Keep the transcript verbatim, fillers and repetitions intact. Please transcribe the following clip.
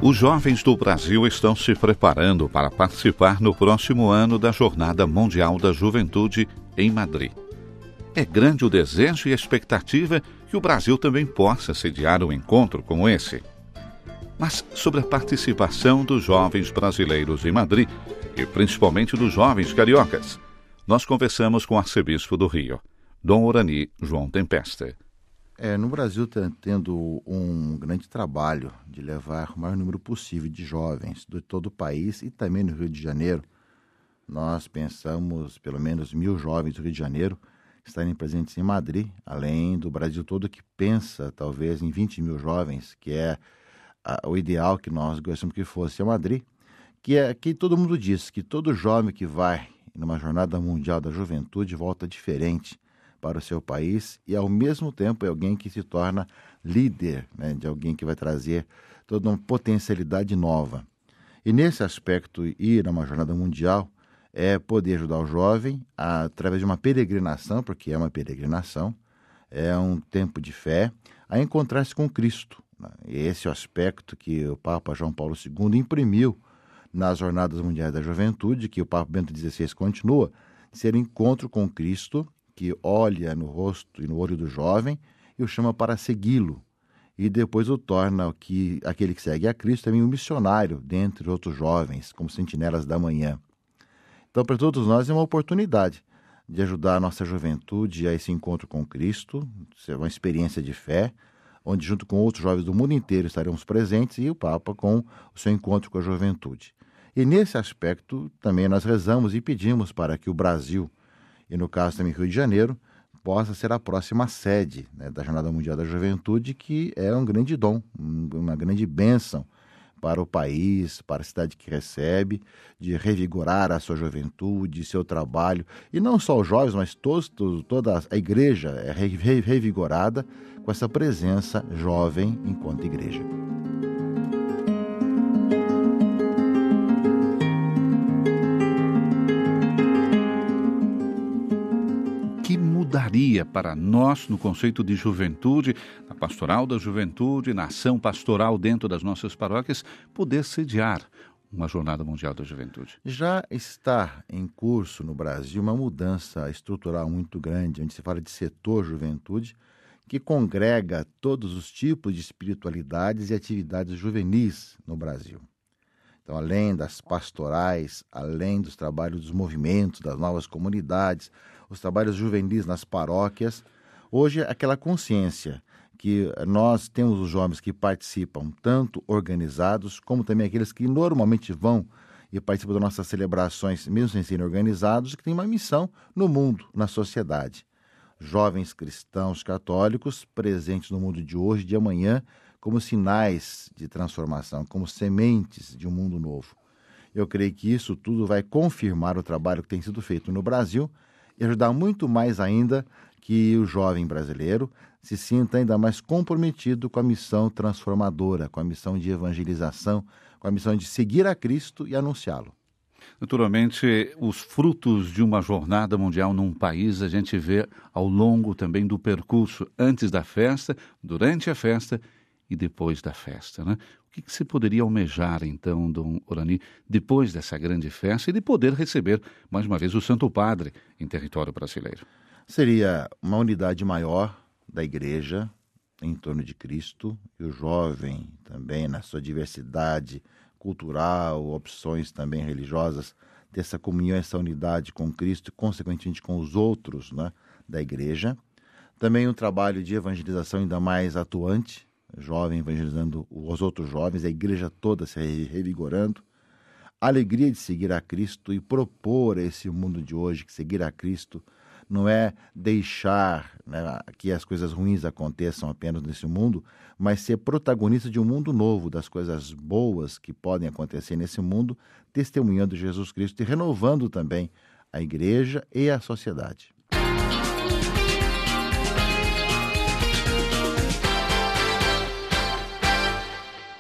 Os jovens do Brasil estão se preparando para participar no próximo ano da Jornada Mundial da Juventude em Madrid. É grande o desejo e a expectativa que o Brasil também possa sediar um encontro como esse. Mas sobre a participação dos jovens brasileiros em Madrid, e principalmente dos jovens cariocas, nós conversamos com o arcebispo do Rio, Dom Orani João Tempesta. É, no Brasil está tendo um grande trabalho de levar o maior número possível de jovens de todo o país e também no Rio de Janeiro. Nós pensamos pelo menos mil jovens do Rio de Janeiro estarem presentes em Madrid, além do Brasil todo que pensa talvez em vinte mil jovens, que é a, o ideal que nós gostaríamos que fosse a Madrid, que é que todo mundo diz que todo jovem que vai numa Jornada Mundial da Juventude volta diferente para o seu país e, ao mesmo tempo, é alguém que se torna líder, né, de alguém que vai trazer toda uma potencialidade nova. E, nesse aspecto, ir a uma jornada mundial é poder ajudar o jovem a, através de uma peregrinação, porque é uma peregrinação, é um tempo de fé, a encontrar-se com Cristo. Né? E esse é o aspecto que o Papa João Paulo segundo imprimiu nas Jornadas Mundiais da Juventude, que o Papa Bento dezesseis continua, ser encontro com Cristo, que olha no rosto e no olho do jovem e o chama para segui-lo. E depois o torna que, aquele que segue a Cristo também um missionário dentre outros jovens, como sentinelas da manhã. Então, para todos nós é uma oportunidade de ajudar a nossa juventude a esse encontro com Cristo, uma experiência de fé, onde junto com outros jovens do mundo inteiro estaremos presentes e o Papa com o seu encontro com a juventude. E nesse aspecto também nós rezamos e pedimos para que o Brasil, e no caso também Rio de Janeiro, possa ser a próxima sede, né, da Jornada Mundial da Juventude, que é um grande dom, uma grande bênção para o país, para a cidade que recebe, de revigorar a sua juventude, seu trabalho, e não só os jovens, mas todos, toda a igreja é revigorada com essa presença jovem enquanto igreja. Mudaria para nós no conceito de juventude, na pastoral da juventude, na ação pastoral dentro das nossas paróquias, poder sediar uma Jornada Mundial da Juventude? Já está em curso no Brasil uma mudança estrutural muito grande, onde se fala de setor juventude, que congrega todos os tipos de espiritualidades e atividades juvenis no Brasil. Então, além das pastorais, além dos trabalhos dos movimentos, das novas comunidades, os trabalhos juvenis nas paróquias, hoje aquela consciência que nós temos os jovens que participam, tanto organizados, como também aqueles que normalmente vão e participam das nossas celebrações, mesmo sem serem organizados, que têm uma missão no mundo, na sociedade. Jovens cristãos católicos presentes no mundo de hoje e de amanhã, como sinais de transformação, como sementes de um mundo novo. Eu creio que isso tudo vai confirmar o trabalho que tem sido feito no Brasil e ajudar muito mais ainda que o jovem brasileiro se sinta ainda mais comprometido com a missão transformadora, com a missão de evangelização, com a missão de seguir a Cristo e anunciá-lo. Naturalmente, os frutos de uma jornada mundial num país a gente vê ao longo também do percurso, antes da festa, durante a festa e depois da festa, né? O que, que se poderia almejar, então, Dom Orani, depois dessa grande festa e de poder receber, mais uma vez, o Santo Padre em território brasileiro? Seria uma unidade maior da Igreja em torno de Cristo e o jovem também, na sua diversidade cultural, opções também religiosas, ter essa comunhão, essa unidade com Cristo e, consequentemente, com os outros, né, da Igreja. Também um trabalho de evangelização ainda mais atuante, jovem evangelizando os outros jovens, a igreja toda se revigorando, a alegria de seguir a Cristo e propor a esse mundo de hoje que seguir a Cristo não é deixar, né, que as coisas ruins aconteçam apenas nesse mundo, mas ser protagonista de um mundo novo, das coisas boas que podem acontecer nesse mundo, testemunhando Jesus Cristo e renovando também a igreja e a sociedade.